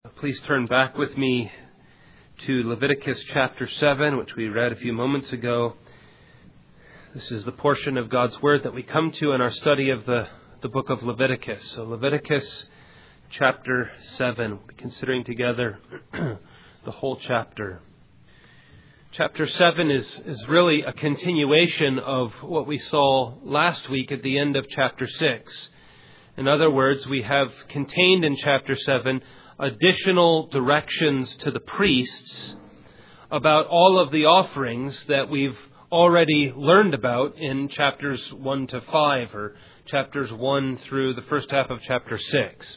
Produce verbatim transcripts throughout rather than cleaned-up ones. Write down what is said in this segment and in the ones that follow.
Please turn back with me to Leviticus chapter seven, which we read a few moments ago. This is the portion of God's Word that we come to in our study of the, the book of Leviticus. So Leviticus chapter seven, we'll be considering together the whole chapter. Chapter seven is, is really a continuation of what we saw last week at the end of chapter six. In other words, we have contained in chapter seven additional directions to the priests about all of the offerings that we've already learned about in chapters one to five, or chapters one through the first half of chapter six.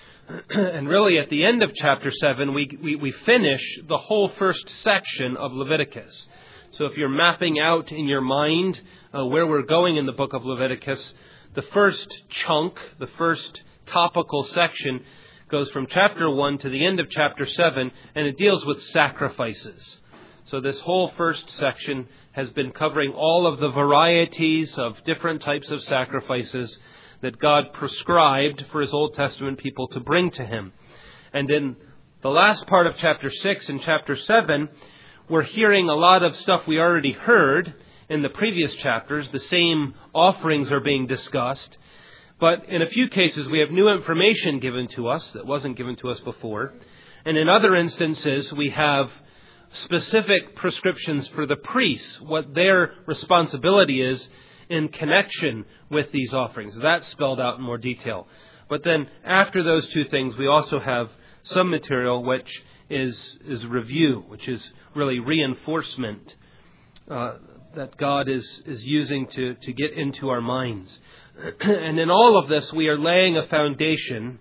And really at the end of chapter seven, we, we, we finish the whole first section of Leviticus. So if you're mapping out in your mind uh, where we're going in the book of Leviticus, the first chunk, the first topical section goes from chapter one to the end of chapter seven, and it deals with sacrifices. So this whole first section has been covering all of the varieties of different types of sacrifices that God prescribed for His Old Testament people to bring to Him. And in the last part of chapter six and chapter seven, we're hearing a lot of stuff we already heard in the previous chapters. The same offerings are being discussed. But in a few cases, we have new information given to us that wasn't given to us before. And in other instances, we have specific prescriptions for the priests, what their responsibility is in connection with these offerings. That's spelled out in more detail. But then after those two things, we also have some material which is, is review, which is really reinforcement uh, that God is, is using to, to get into our minds. And in all of this, we are laying a foundation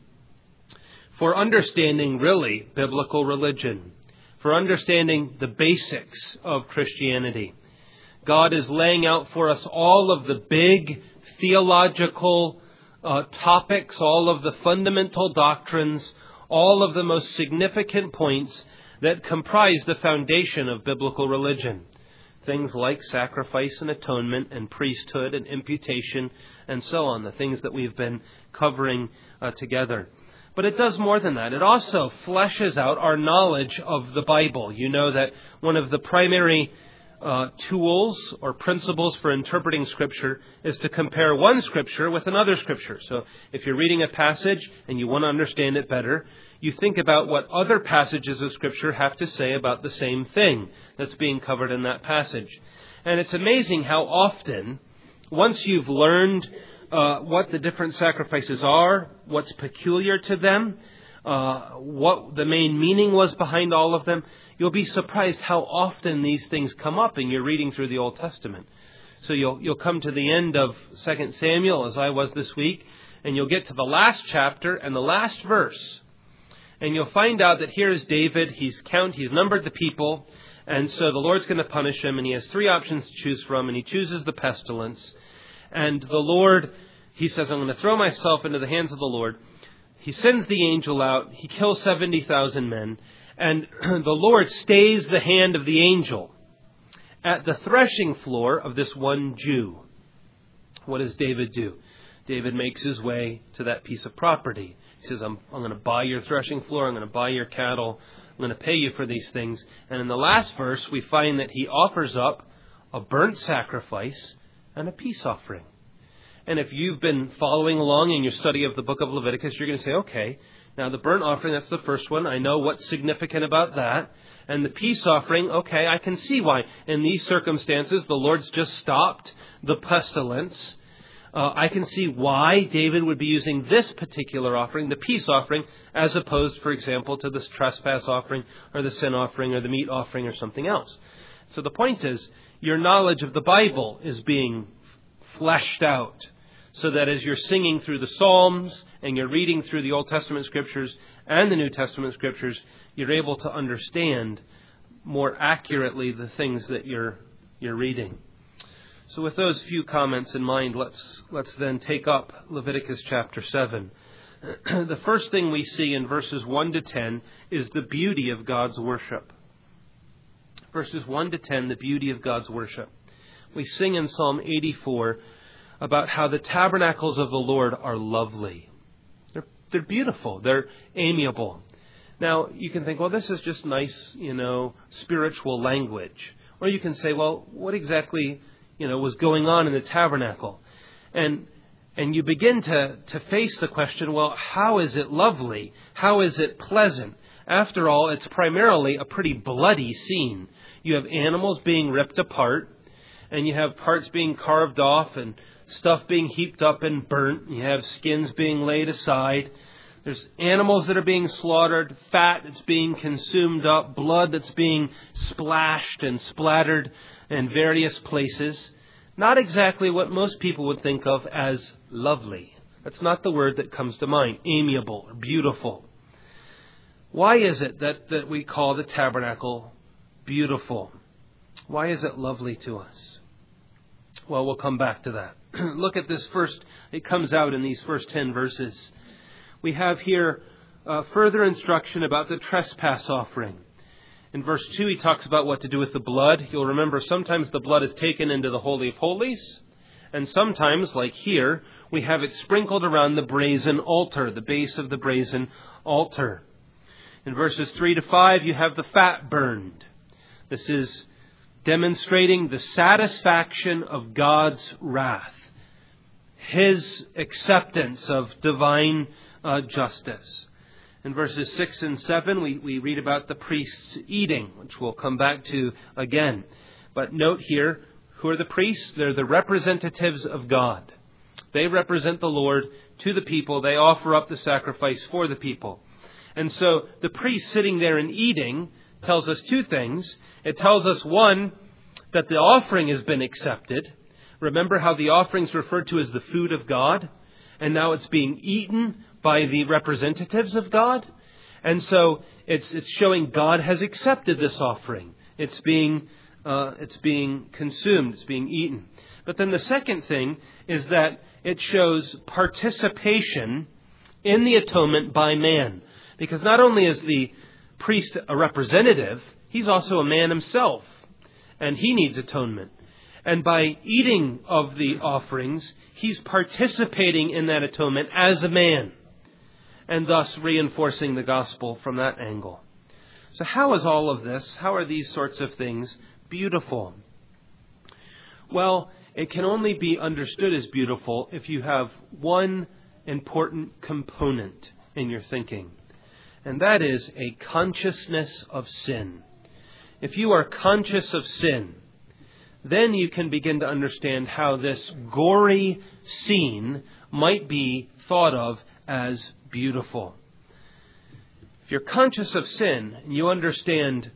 for understanding really biblical religion, for understanding the basics of Christianity. God is laying out for us all of the big theological uh, topics, all of the fundamental doctrines, all of the most significant points that comprise the foundation of biblical religion. Things like sacrifice and atonement and priesthood and imputation and so on, the things that we've been covering uh, together. But it does more than that. It also fleshes out our knowledge of the Bible. You know that one of the primary uh, tools or principles for interpreting Scripture is to compare one Scripture with another Scripture. So if you're reading a passage and you want to understand it better, you think about what other passages of Scripture have to say about the same thing that's being covered in that passage. And it's amazing how often, once you've learned uh, what the different sacrifices are, what's peculiar to them, uh, what the main meaning was behind all of them, you'll be surprised how often these things come up in your reading through the Old Testament. So you'll you'll come to the end of Second Samuel, as I was this week, and you'll get to the last chapter and the last verse. And you'll find out that here is David. He's count, he's numbered the people. And so the Lord's going to punish him. And he has three options to choose from. And he chooses the pestilence. And the Lord, he says, I'm going to throw myself into the hands of the Lord. He sends the angel out. He kills seventy thousand men. And the Lord stays the hand of the angel at the threshing floor of this one Jew. What does David do? David makes his way to that piece of property. He says, I'm, I'm going to buy your threshing floor. I'm going to buy your cattle. I'm going to pay you for these things. And in the last verse, we find that he offers up a burnt sacrifice and a peace offering. And if you've been following along in your study of the book of Leviticus, you're going to say, okay, now the burnt offering, that's the first one. I know what's significant about that. And the peace offering, okay, I can see why. In these circumstances, the Lord's just stopped the pestilence. Uh, I can see why David would be using this particular offering, the peace offering, as opposed, for example, to this trespass offering or the sin offering or the meat offering or something else. So the point is, your knowledge of the Bible is being fleshed out so that as you're singing through the Psalms and you're reading through the Old Testament Scriptures and the New Testament Scriptures, you're able to understand more accurately the things that you're you're reading. So with those few comments in mind, let's let's then take up Leviticus chapter seven. The first thing we see in verses one to ten is the beauty of God's worship. Verses one to ten, the beauty of God's worship. We sing in Psalm eighty-four about how the tabernacles of the Lord are lovely. They're, they're beautiful. They're amiable. Now, you can think, well, this is just nice, you know, spiritual language. Or you can say, well, what exactly, you know, was going on in the tabernacle? And and you begin to, to face the question, well, how is it lovely? How is it pleasant? After all, it's primarily a pretty bloody scene. You have animals being ripped apart, and you have parts being carved off, and stuff being heaped up and burnt. You have skins being laid aside. There's animals that are being slaughtered, fat that's being consumed up, blood that's being splashed and splattered in various places. Not exactly what most people would think of as lovely. That's not the word that comes to mind. Amiable or beautiful. Why is it that, that we call the tabernacle beautiful? Why is it lovely to us? Well, we'll come back to that. Look at this first. It comes out in these first ten verses. We have here uh, further instruction about the trespass offering. In verse two, he talks about what to do with the blood. You'll remember sometimes the blood is taken into the Holy of Holies, and sometimes, like here, we have it sprinkled around the brazen altar, the base of the brazen altar. In verses three to five, you have the fat burned. This is demonstrating the satisfaction of God's wrath, His acceptance of divine uh, justice. In verses six and seven, we, we read about the priests eating, which we'll come back to again. But note here, who are the priests? They're the representatives of God. They represent the Lord to the people. They offer up the sacrifice for the people. And so the priest sitting there and eating tells us two things. It tells us, one, that the offering has been accepted. Remember how the offering is referred to as the food of God? And now it's being eaten by the representatives of God. And so it's it's showing God has accepted this offering. It's being uh, it's being consumed. It's being eaten. But then the second thing is that it shows participation in the atonement by man. Because not only is the priest a representative, he's also a man himself. And he needs atonement. And by eating of the offerings, he's participating in that atonement as a man, and thus reinforcing the gospel from that angle. So how is all of this, how are these sorts of things beautiful? Well, it can only be understood as beautiful if you have one important component in your thinking, and that is a consciousness of sin. If you are conscious of sin, then you can begin to understand how this gory scene might be thought of as beautiful. If you're conscious of sin and you understand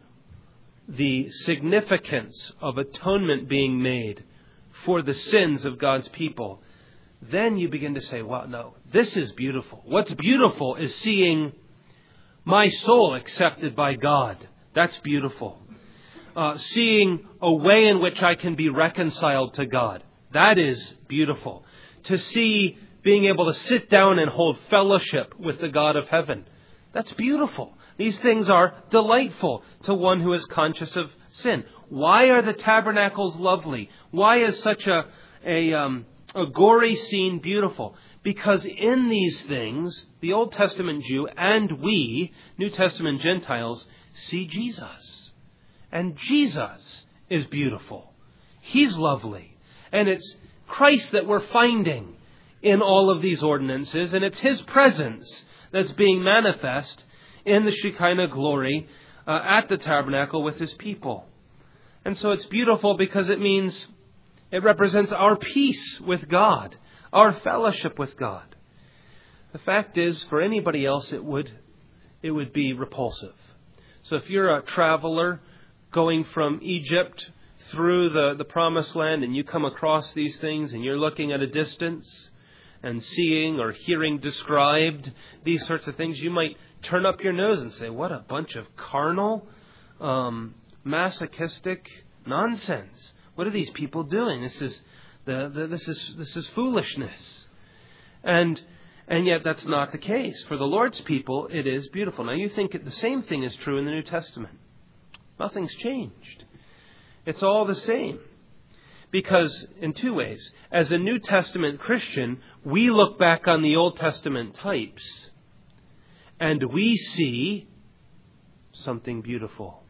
the significance of atonement being made for the sins of God's people, then you begin to say, well, no, this is beautiful. What's beautiful is seeing my soul accepted by God. That's beautiful. Uh, seeing a way in which I can be reconciled to God. That is beautiful. To see being able to sit down and hold fellowship with the God of heaven. That's beautiful. These things are delightful to one who is conscious of sin. Why are the tabernacles lovely? Why is such a, a, um, a gory scene beautiful? Because in these things, the Old Testament Jew and we, New Testament Gentiles, see Jesus. And Jesus is beautiful. He's lovely. And it's Christ that we're finding in all of these ordinances. And it's His presence that's being manifest in the Shekinah glory uh, at the tabernacle with His people. And so it's beautiful because it means it represents our peace with God, our fellowship with God. The fact is, for anybody else, it would it would be repulsive. So if you're a traveler going from Egypt through the, the promised land and you come across these things and you're looking at a distance and seeing or hearing described these sorts of things, you might turn up your nose and say, what a bunch of carnal, um, masochistic nonsense. What are these people doing? This is the, the this is this is foolishness. And and yet that's not the case. For the Lord's people, it is beautiful. Now you think the same thing is true in the New Testament. Nothing's changed. It's all the same. Because in two ways, as a New Testament Christian, we look back on the Old Testament types and we see something beautiful.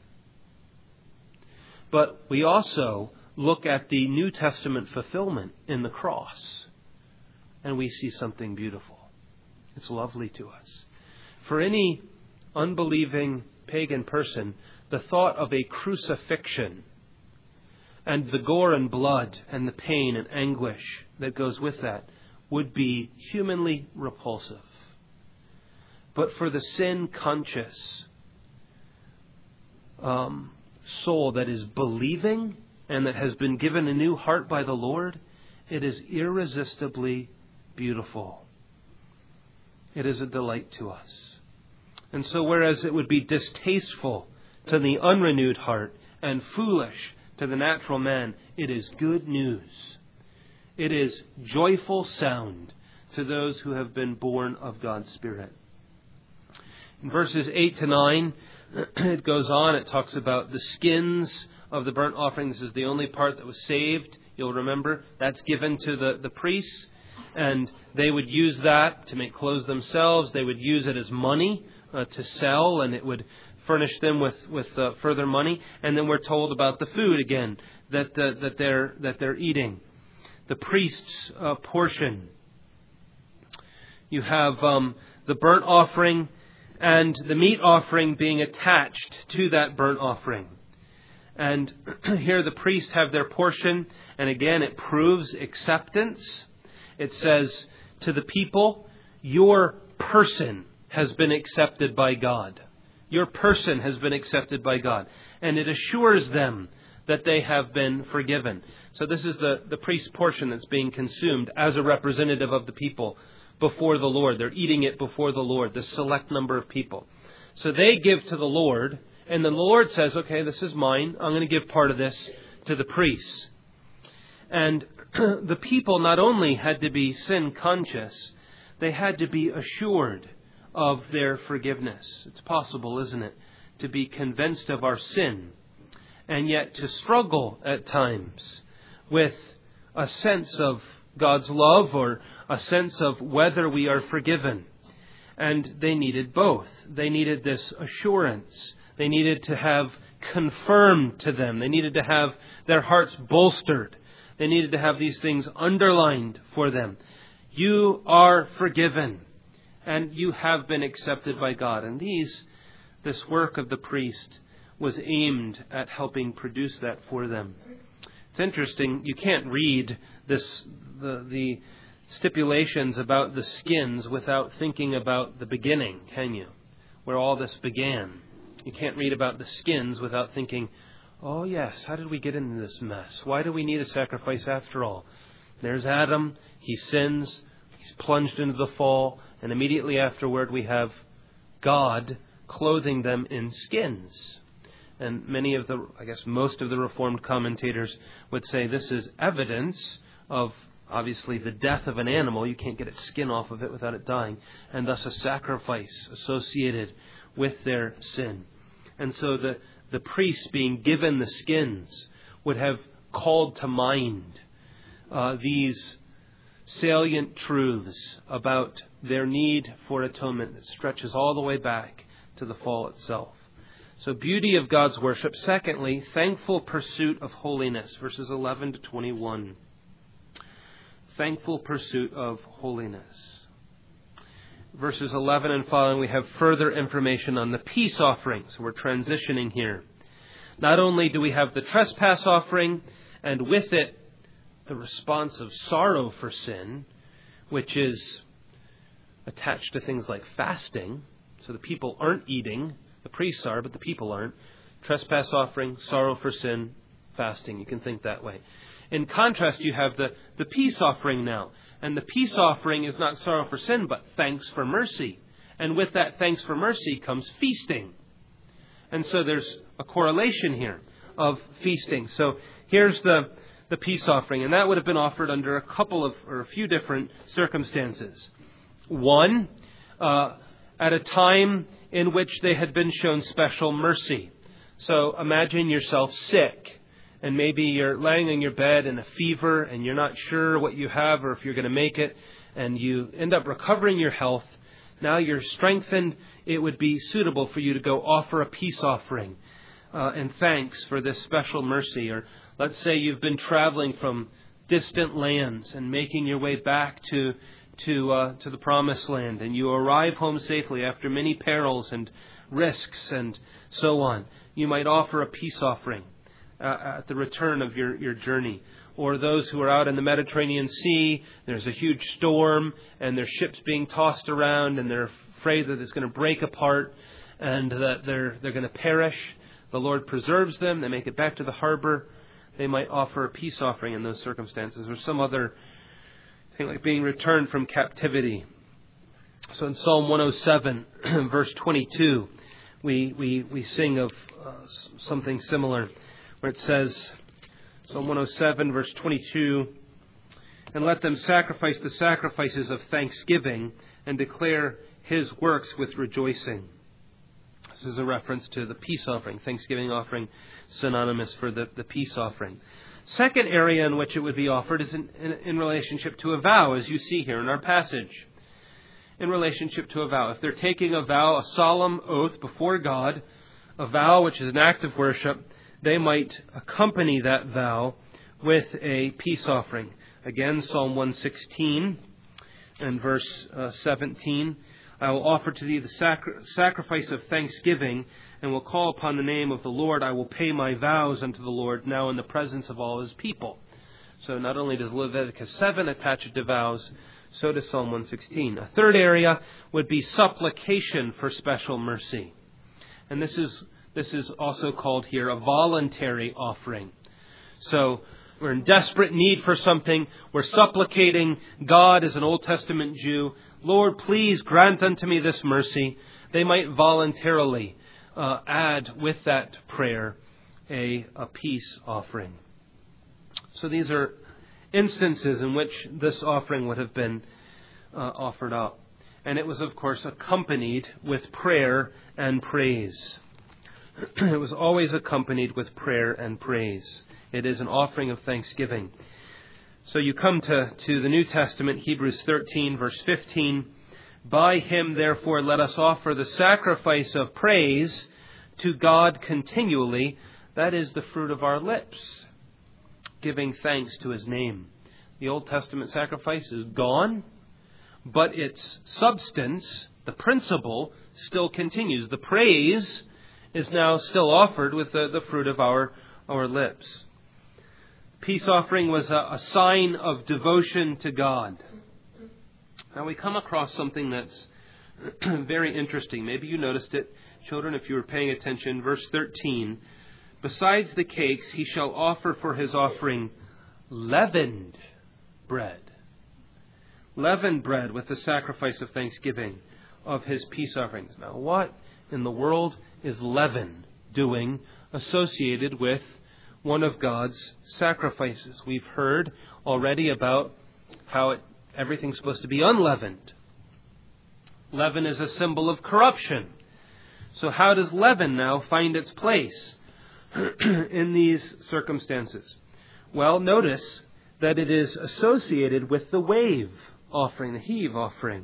But we also look at the New Testament fulfillment in the cross, and we see something beautiful. It's lovely to us. For any unbelieving pagan person, the thought of a crucifixion and the gore and blood and the pain and anguish that goes with that would be humanly repulsive. But for the sin-conscious um, soul that is believing and that has been given a new heart by the Lord, it is irresistibly beautiful. It is a delight to us. And so whereas it would be distasteful to the unrenewed heart and foolish to the natural man, it is good news. It is joyful sound to those who have been born of God's Spirit. In verses eight to nine, it goes on. It talks about the skins of the burnt offering. This is the only part that was saved. You'll remember that's given to the, the priests. And they would use that to make clothes themselves. They would use it as money uh, to sell, and it would furnish them with with uh, further money. And then we're told about the food again that uh, that they're that they're eating, the priest's uh, portion. You have um, the burnt offering and the meat offering being attached to that burnt offering. And here the priests have their portion, and again it proves acceptance. It says to the people, your person has been accepted by God. Your person has been accepted by God. And it assures them that they have been forgiven. So this is the, the priest's portion that's being consumed as a representative of the people before the Lord. They're eating it before the Lord, the select number of people. So they give to the Lord, and then the Lord says, okay, this is mine. I'm going to give part of this to the priests. And the people not only had to be sin conscious, they had to be assured of their forgiveness. It's possible, isn't it, to be convinced of our sin and yet to struggle at times with a sense of God's love or a sense of whether we are forgiven. And they needed both. They needed this assurance. They needed to have confirmed to them. They needed to have their hearts bolstered. They needed to have these things underlined for them. You are forgiven, and you have been accepted by God. And these, this work of the priest was aimed at helping produce that for them. It's interesting. You can't read this the the stipulations about the skins without thinking about the beginning, can you? Where all this began. You can't read about the skins without thinking, oh yes, how did we get into this mess? Why do we need a sacrifice after all? There's Adam. He sins. He's plunged into the fall. And immediately afterward we have God clothing them in skins. And many of the, I guess most of the Reformed commentators would say this is evidence of, obviously, the death of an animal. You can't get its skin off of it without it dying. And thus a sacrifice associated with their sin. And so the, the priests being given the skins would have called to mind uh, these salient truths about their need for atonement that stretches all the way back to the fall itself. So beauty of God's worship. Secondly, thankful pursuit of holiness. Verses eleven to twenty-one. Thankful pursuit of holiness. Verses eleven and following, we have further information on the peace offering. So we're transitioning here. Not only do we have the trespass offering, and with it, the response of sorrow for sin, which is attached to things like fasting. So the people aren't eating. The priests are, but the people aren't. Trespass offering, sorrow for sin, fasting. You can think that way. In contrast, you have the, the peace offering now. And the peace offering is not sorrow for sin, but thanks for mercy. And with that thanks for mercy comes feasting. And so there's a correlation here of feasting. So here's the, the peace offering. And that would have been offered under a couple of, or a few different circumstances. One, uh, at a time in which they had been shown special mercy. So imagine yourself sick, and maybe you're laying in your bed in a fever, and you're not sure what you have or if you're going to make it, and you end up recovering your health. Now you're strengthened. It would be suitable for you to go offer a peace offering uh, and thanks for this special mercy. Or let's say you've been traveling from distant lands and making your way back to to uh, to the promised land, and you arrive home safely after many perils and risks and so on. You might offer a peace offering uh, at the return of your, your journey. Or those who are out in the Mediterranean Sea, there's a huge storm and their ship's being tossed around and they're afraid that it's going to break apart and that they're they're going to perish. The Lord preserves them. They make it back to the harbor. They might offer a peace offering in those circumstances, or some other thing like being returned from captivity. So in Psalm one oh seven, verse twenty-two, we, we, we sing of uh, something similar, where it says, Psalm one oh seven, verse twenty-two, "And let them sacrifice the sacrifices of thanksgiving and declare His works with rejoicing." This is a reference to the peace offering, thanksgiving offering, synonymous for the, the peace offering. Second area in which it would be offered is in, in, in relationship to a vow, as you see here in our passage. In relationship to a vow. If they're taking a vow, a solemn oath before God, a vow which is an act of worship, they might accompany that vow with a peace offering. Again, Psalm one sixteen and verse uh, seventeen. "I will offer to thee the sacri- sacrifice of thanksgiving, and will call upon the name of the Lord. I will pay my vows unto the Lord now in the presence of all His people." So not only does Leviticus seven attach it to vows, so does Psalm one sixteen. A third area would be supplication for special mercy. And this is this is also called here a voluntary offering. So we're in desperate need for something. We're supplicating God as an Old Testament Jew. "Lord, please grant unto me this mercy." They might voluntarily uh, add with that prayer a, a peace offering. So these are instances in which this offering would have been uh, offered up. And it was, of course, accompanied with prayer and praise. It was always accompanied with prayer and praise. It is an offering of thanksgiving. So you come to, to the New Testament, Hebrews thirteen, verse fifteen. "By Him, therefore, let us offer the sacrifice of praise to God continually. That is the fruit of our lips, giving thanks to His name." The Old Testament sacrifice is gone, but its substance, the principle, still continues. The praise is now still offered with the, the fruit of our, our lips. Peace offering was a, a sign of devotion to God. Now we come across something that's very interesting. Maybe you noticed it, children, if you were paying attention. Verse thirteen, "Besides the cakes, he shall offer for his offering leavened bread." Leavened bread with the sacrifice of thanksgiving of his peace offerings. Now what in the world is leaven doing associated with one of God's sacrifices? We've heard already about how it, everything's supposed to be unleavened. Leaven is a symbol of corruption. So how does leaven now find its place in these circumstances? Well, notice that it is associated with the wave offering, the heave offering.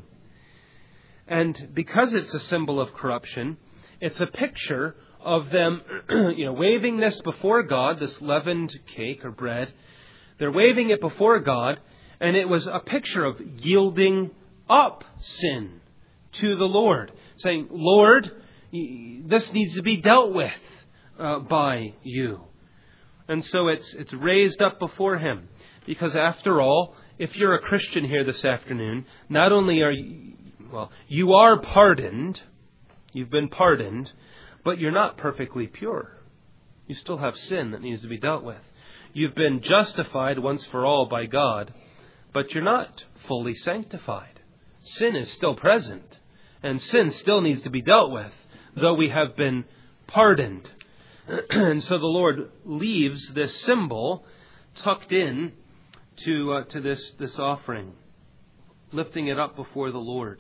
And because it's a symbol of corruption, it's a picture of them, you know, waving this before God, this leavened cake or bread. They're waving it before God, and it was a picture of yielding up sin to the Lord, saying, "Lord, this needs to be dealt with uh, by you." And so it's it's raised up before Him, because after all, if you're a Christian here this afternoon, not only are you, well, you are pardoned, you've been pardoned, but you're not perfectly pure. You still have sin that needs to be dealt with. You've been justified once for all by God, but you're not fully sanctified. Sin is still present, and sin still needs to be dealt with, though we have been pardoned. And so the Lord leaves this symbol tucked in to uh, to this, this offering, lifting it up before the Lord.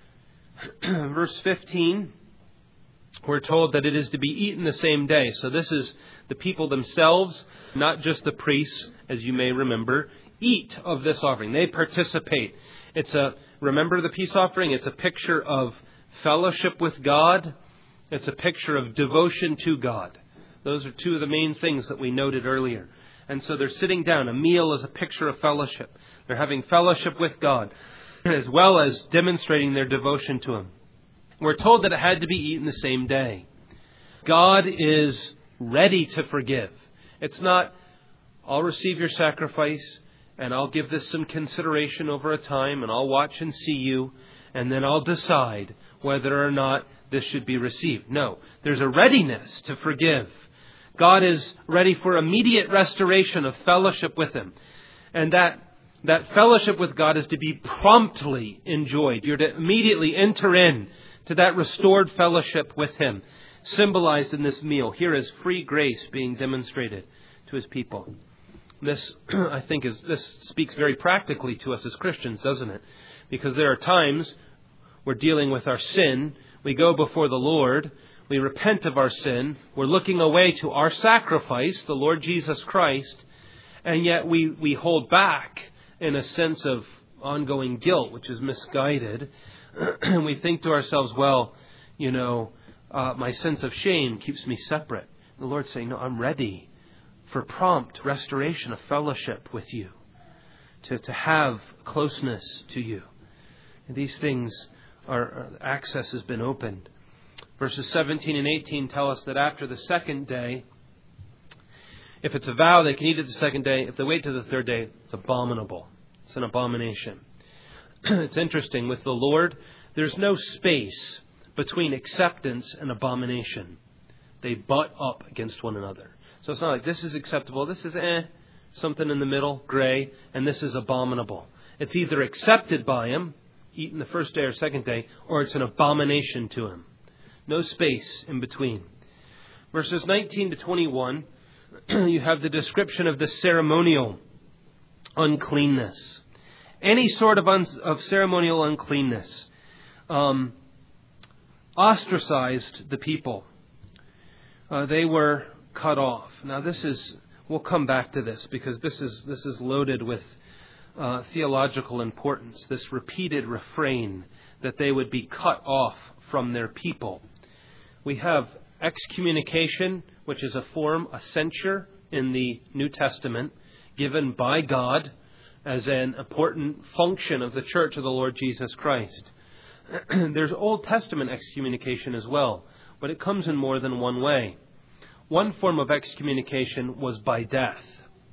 Verse fifteen, we're told that it is to be eaten the same day. So this is the people themselves, not just the priests, as you may remember, eat of this offering. They participate. It's a remember the peace offering? It's a picture of fellowship with God. It's a picture of devotion to God. Those are two of the main things that we noted earlier. And so they're sitting down. A meal is a picture of fellowship. They're having fellowship with God, as well as demonstrating their devotion to Him. We're told that it had to be eaten the same day. God is ready to forgive. It's not, I'll receive your sacrifice, and I'll give this some consideration over a time, and I'll watch and see you, and then I'll decide whether or not this should be received. No, there's a readiness to forgive. God is ready for immediate restoration of fellowship with Him. And that, that fellowship with God is to be promptly enjoyed. You're to immediately enter in to that restored fellowship with Him, symbolized in this meal. Here is free grace being demonstrated to His people. This, I think, is this speaks very practically to us as Christians, doesn't it? Because there are times we're dealing with our sin. We go before the Lord. We repent of our sin. We're looking away to our sacrifice, the Lord Jesus Christ. And yet we, we hold back in a sense of ongoing guilt, which is misguided. And we think to ourselves, well, you know, uh, my sense of shame keeps me separate. The Lord's saying, no, I'm ready for prompt restoration of fellowship with you, to, to have closeness to you. And these things are, access has been opened. Verses seventeen and eighteen tell us that after the second day, if it's a vow, they can eat it the second day. If they wait to the third day, it's abominable. It's an abomination. It's interesting. With the Lord, there's no space between acceptance and abomination. They butt up against one another. So it's not like this is acceptable, this is eh, something in the middle, gray, and this is abominable. It's either accepted by Him, eaten the first day or second day, or it's an abomination to Him. No space in between. Verses nineteen to twenty-one, you have the description of the ceremonial uncleanness. Any sort of, un- of ceremonial uncleanness um, ostracized the people. Uh, they were cut off. Now this is, we'll come back to this because this is this is loaded with uh, theological importance. This repeated refrain that they would be cut off from their people. We have excommunication, which is a form, a censure in the New Testament, given by God as an important function of the Church of the Lord Jesus Christ. There's Old Testament excommunication as well, but it comes in more than one way. One form of excommunication was by death,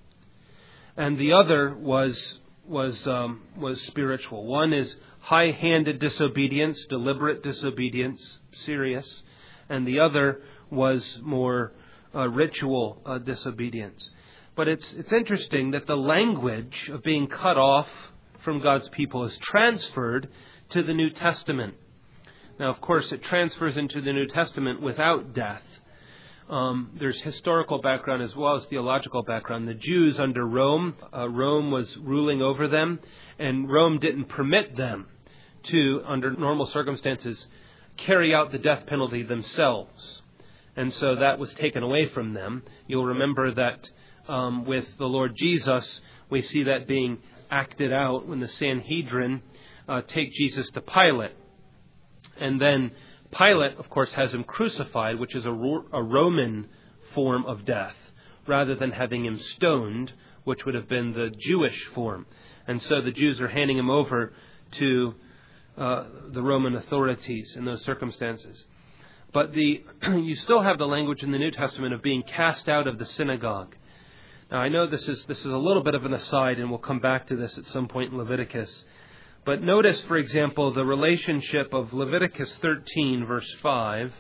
and the other was was um, was spiritual. One is high-handed disobedience, deliberate disobedience, serious, and the other was more uh, ritual uh, disobedience. But it's it's interesting that the language of being cut off from God's people is transferred to the New Testament. Now, of course, it transfers into the New Testament without death. Um, there's historical background as well as theological background. The Jews under Rome, uh, Rome was ruling over them, and Rome didn't permit them to, under normal circumstances, carry out the death penalty themselves. And so that was taken away from them. You'll remember that um, with the Lord Jesus, we see that being acted out when the Sanhedrin uh, take Jesus to Pilate. And then Pilate, of course, has him crucified, which is a, a Roman form of death, rather than having him stoned, which would have been the Jewish form. And so the Jews are handing him over to uh, the Roman authorities in those circumstances. But the you still have the language in the New Testament of being cast out of the synagogue. Now, I know this is this is a little bit of an aside, and we'll come back to this at some point in Leviticus. But notice, for example, the relationship of Leviticus thirteen, verse five.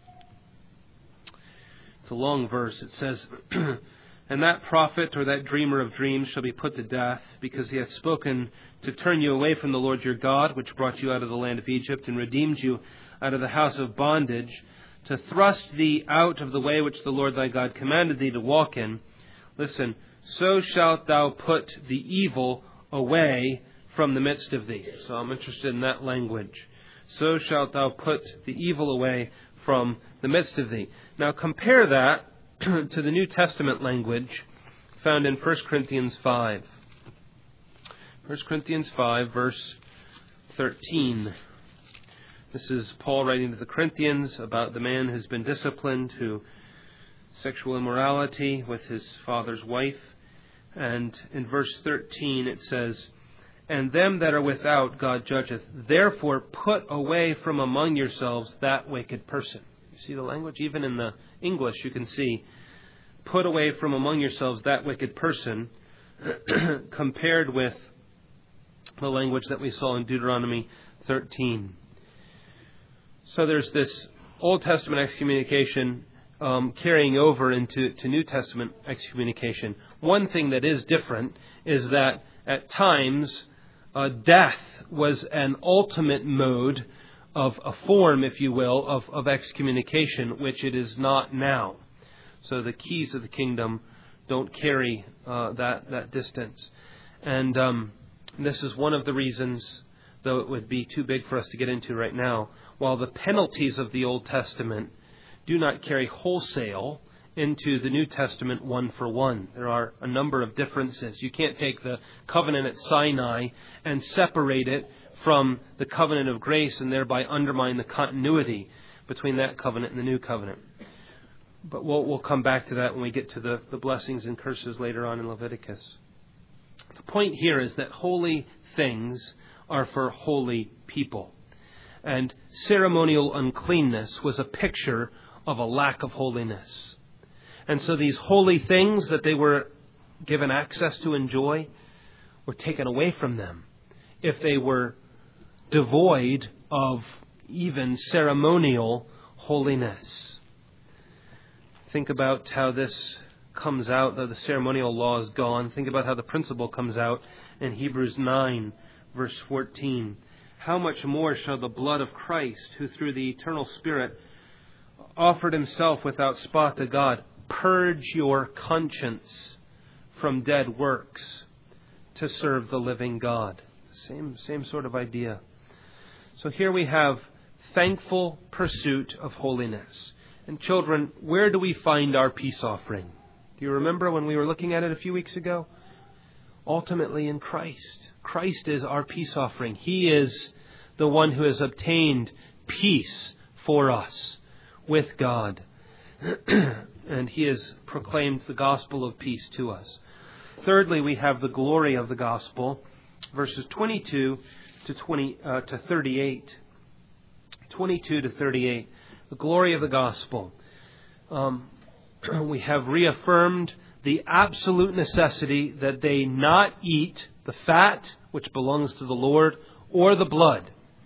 It's a long verse. It says, "And that prophet or that dreamer of dreams shall be put to death, because he hath spoken to turn you away from the Lord your God, which brought you out of the land of Egypt, and redeemed you out of the house of bondage, to thrust thee out of the way which the Lord thy God commanded thee to walk in. Listen, so shalt thou put the evil away from the midst of thee." So I'm interested in that language. So shalt thou put the evil away from the midst of thee. Now compare that to the New Testament language found in First Corinthians five. First Corinthians five, verse thirteen. This is Paul writing to the Corinthians about the man who's been disciplined to sexual immorality with his father's wife. And in verse thirteen it says, "And them that are without God judgeth. Therefore put away from among yourselves that wicked person." You see the language? Even in the English you can see, "Put away from among yourselves that wicked person," compared with the language that we saw in Deuteronomy thirteen. So there's this Old Testament excommunication um, carrying over into to New Testament excommunication. One thing that is different is that at times uh, death was an ultimate mode of a form, if you will, of, of excommunication, which it is not now. So the keys of the kingdom don't carry uh, that, that distance. And um, this is one of the reasons, though it would be too big for us to get into right now, while the penalties of the Old Testament do not carry wholesale into the New Testament one for one. There are a number of differences. You can't take the covenant at Sinai and separate it from the covenant of grace and thereby undermine the continuity between that covenant and the new covenant. But we'll, we'll come back to that when we get to the, the blessings and curses later on in Leviticus. The point here is that holy things are for holy people. And ceremonial uncleanness was a picture of a lack of holiness. And so these holy things that they were given access to enjoy were taken away from them if they were devoid of even ceremonial holiness. Think about how this comes out, though the ceremonial law is gone. Think about how the principle comes out in Hebrews nine, verse fourteen. "How much more shall the blood of Christ, who through the eternal Spirit offered himself without spot to God, purge your conscience from dead works to serve the living God?" Same, same sort of idea. So here we have thankful pursuit of holiness. And children, where do we find our peace offering? Do you remember when we were looking at it a few weeks ago? Ultimately in Christ. Christ is our peace offering. He is the one who has obtained peace for us with God. And He has proclaimed the gospel of peace to us. Thirdly, we have the glory of the gospel, verses twenty-two to twenty uh, to thirty-eight. twenty-two to thirty-eight. The glory of the gospel. Um, we have reaffirmed the absolute necessity that they not eat the fat, which belongs to the Lord, or the blood.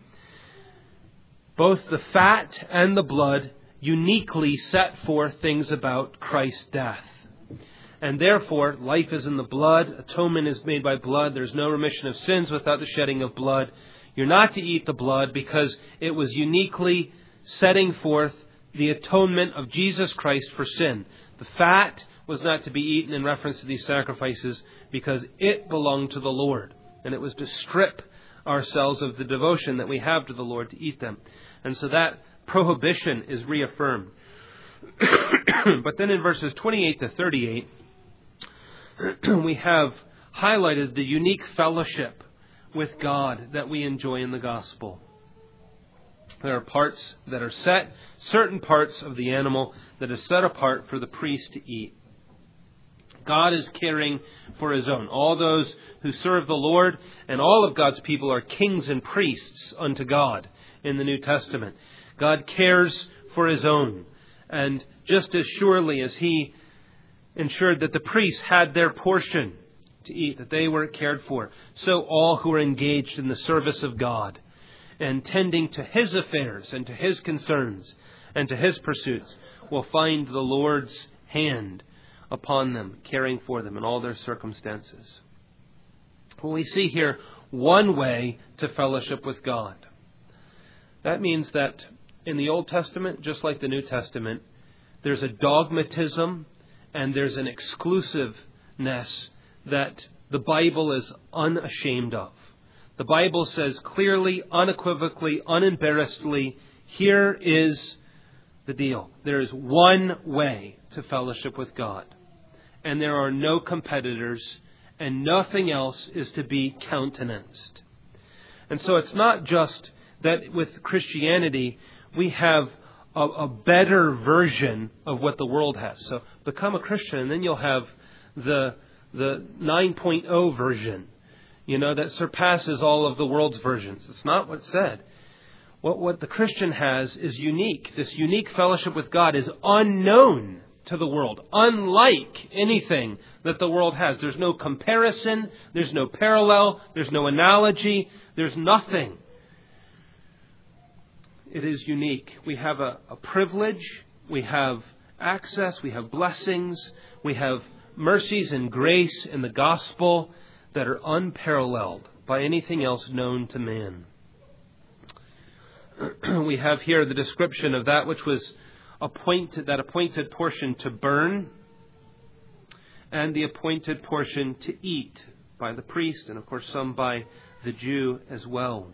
Both the fat and the blood uniquely set forth things about Christ's death. And therefore, life is in the blood. Atonement is made by blood. There's no remission of sins without the shedding of blood. You're not to eat the blood because it was uniquely setting forth the atonement of Jesus Christ for sin. The fat was not to be eaten in reference to these sacrifices because it belonged to the Lord. And it was to strip ourselves of the devotion that we have to the Lord to eat them. And so that prohibition is reaffirmed. But then in verses twenty-eight to thirty-eight, we have highlighted the unique fellowship with God that we enjoy in the gospel. There are parts that are set, certain parts of the animal that is set apart for the priest to eat. God is caring for His own. All those who serve the Lord and all of God's people are kings and priests unto God in the New Testament. God cares for His own. And just as surely as He ensured that the priests had their portion to eat, that they were cared for, so all who are engaged in the service of God and tending to His affairs and to His concerns and to His pursuits will find the Lord's hand upon them, caring for them in all their circumstances. Well, we see here one way to fellowship with God. That means that in the Old Testament, just like the New Testament, there's a dogmatism and there's an exclusiveness that the Bible is unashamed of. The Bible says clearly, unequivocally, unembarrassedly, here is the deal. There is one way to fellowship with God. And there are no competitors, and nothing else is to be countenanced. And so it's not just that with Christianity we have a, a better version of what the world has. So become a Christian and then you'll have the the nine point oh version, you know, that surpasses all of the world's versions. It's not what's said. What, what the Christian has is unique. This unique fellowship with God is unknown to the world, unlike anything that the world has. There's no comparison, there's no parallel, there's no analogy, there's nothing. It is unique. We have a, a privilege, we have access, we have blessings, we have mercies and grace in the gospel that are unparalleled by anything else known to man. We have here the description of that which was appointed, that appointed portion to burn, and the appointed portion to eat by the priest, and of course some by the Jew as well.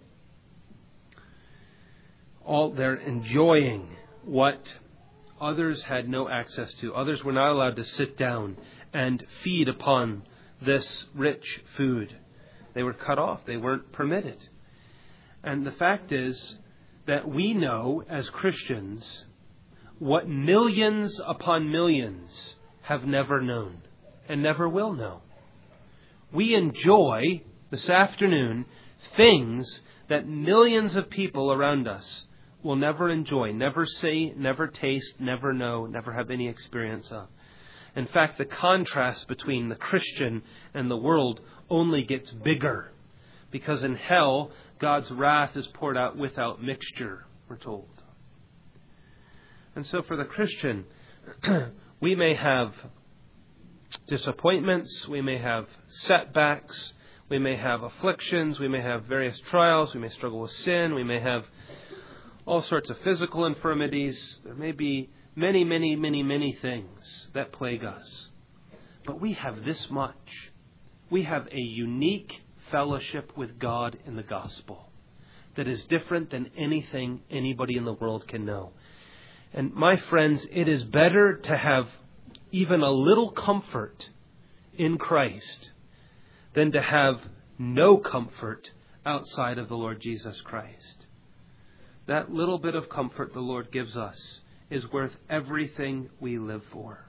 All they're enjoying what others had no access to. Others were not allowed to sit down and feed upon this rich food. They were cut off. They weren't permitted. And the fact is that we know as Christians what millions upon millions have never known and never will know. We enjoy this afternoon things that millions of people around us will never enjoy, never see, never taste, never know, never have any experience of. In fact, the contrast between the Christian and the world only gets bigger, because in hell, God's wrath is poured out without mixture, we're told. And so for the Christian, we may have disappointments, we may have setbacks, we may have afflictions, we may have various trials, we may struggle with sin, we may have all sorts of physical infirmities. There may be many, many, many, many things that plague us. But we have this much. We have a unique fellowship with God in the gospel that is different than anything anybody in the world can know. And my friends, it is better to have even a little comfort in Christ than to have no comfort outside of the Lord Jesus Christ. That little bit of comfort the Lord gives us is worth everything we live for.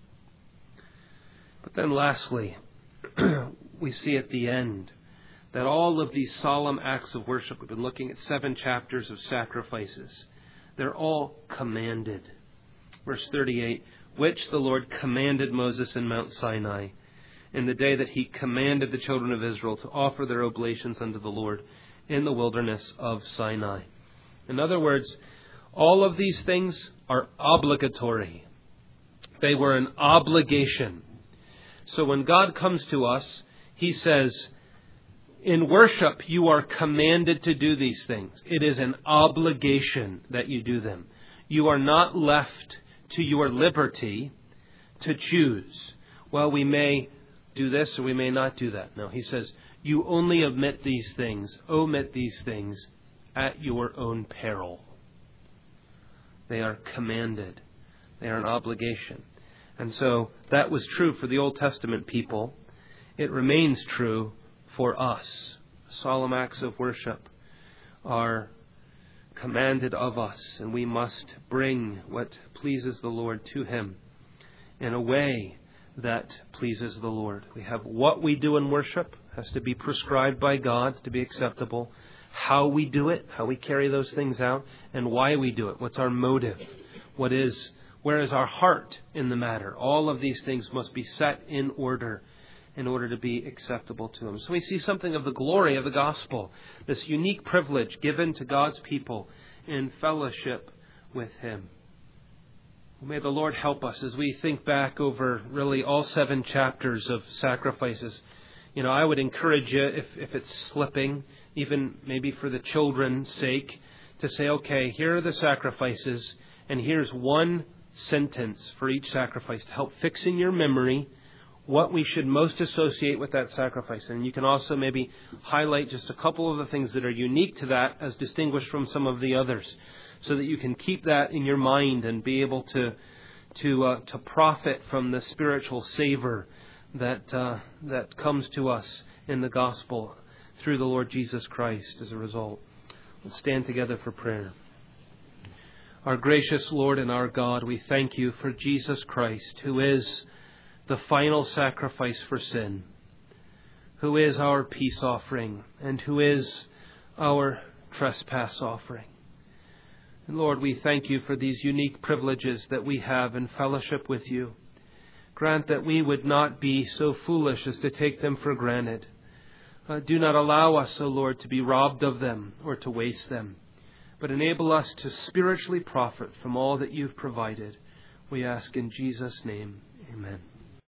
But then lastly, we see at the end that all of these solemn acts of worship, we've been looking at seven chapters of sacrifices, they're all commanded. Verse thirty-eight, which the Lord commanded Moses in Mount Sinai, in the day that he commanded the children of Israel to offer their oblations unto the Lord in the wilderness of Sinai. In other words, all of these things are obligatory. They were an obligation. So when God comes to us, He says, in worship, you are commanded to do these things. It is an obligation that you do them. You are not left to your liberty to choose. Well, we may do this or we may not do that. No, He says, you only omit these things, omit these things at your own peril. They are commanded. They are an obligation. And so that was true for the Old Testament people. It remains true for us. Solemn acts of worship are commanded of us, and we must bring what pleases the Lord to Him in a way that pleases the Lord. We have what we do in worship has to be prescribed by God to be acceptable. How we do it, how we carry those things out, and why we do it. What's our motive? What is, where is our heart in the matter? All of these things must be set in order in order to be acceptable to Him. So we see something of the glory of the gospel, this unique privilege given to God's people in fellowship with Him. May the Lord help us as we think back over really all seven chapters of sacrifices. You know, I would encourage you, if, if it's slipping, even maybe for the children's sake, to say, okay, here are the sacrifices, and here's one sentence for each sacrifice to help fix in your memory what we should most associate with that sacrifice. And you can also maybe highlight just a couple of the things that are unique to that as distinguished from some of the others, so that you can keep that in your mind and be able to to uh, to profit from the spiritual savor that uh, that comes to us in the gospel. through the Lord Jesus Christ as a result. Let's stand together for prayer. Our gracious Lord and our God, we thank you for Jesus Christ, who is the final sacrifice for sin, who is our peace offering, and who is our trespass offering. And Lord, we thank you for these unique privileges that we have in fellowship with you. Grant that we would not be so foolish as to take them for granted. Uh, do not allow us, O Lord, to be robbed of them or to waste them, but enable us to spiritually profit from all that you've provided. We ask in Jesus' name, amen.